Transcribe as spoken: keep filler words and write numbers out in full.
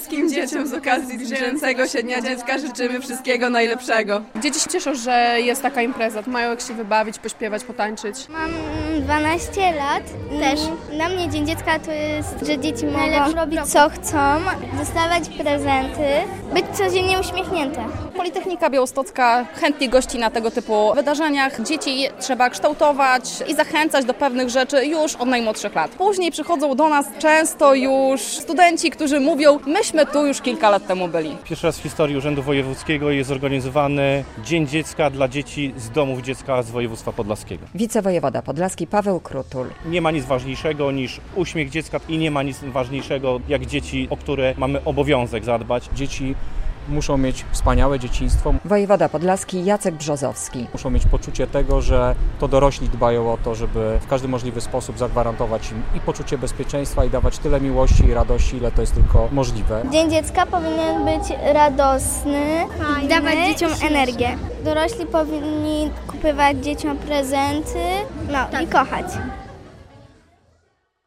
Wszystkim dzieciom z okazji zbliżającego się Dnia Dziecka życzymy wszystkiego najlepszego. Dzieci się cieszą, że jest taka impreza. Mają jak się wybawić, pośpiewać, potańczyć. Mam dwanaście lat też. Dla mnie Dzień Dziecka to jest, że dzieci mogą robić co chcą, dostawać prezenty, być codziennie uśmiechnięte. Politechnika Białostocka chętnie gości na tego typu wydarzeniach. Dzieci trzeba kształtować i zachęcać do pewnych rzeczy już od najmłodszych lat. Później przychodzą do nas często już studenci, którzy mówią, myśmy tu już kilka lat temu byli. Pierwszy raz w historii Urzędu Wojewódzkiego jest zorganizowany Dzień Dziecka dla dzieci z domów dziecka z województwa podlaskiego. Wicewojewoda podlaski Paweł Krutul. Nie ma nic ważniejszego niż uśmiech dziecka i nie ma nic ważniejszego jak dzieci, o które mamy obowiązek zadbać. Dzieci muszą mieć wspaniałe dzieciństwo. Wojewoda podlaski Jacek Brzozowski. Muszą mieć poczucie tego, że to dorośli dbają o to, żeby w każdy możliwy sposób zagwarantować im i poczucie bezpieczeństwa i dawać tyle miłości i radości, ile to jest tylko możliwe. Dzień Dziecka powinien być radosny i dawać dzieciom energię. Dorośli powinni kupować dzieciom prezenty, no i kochać.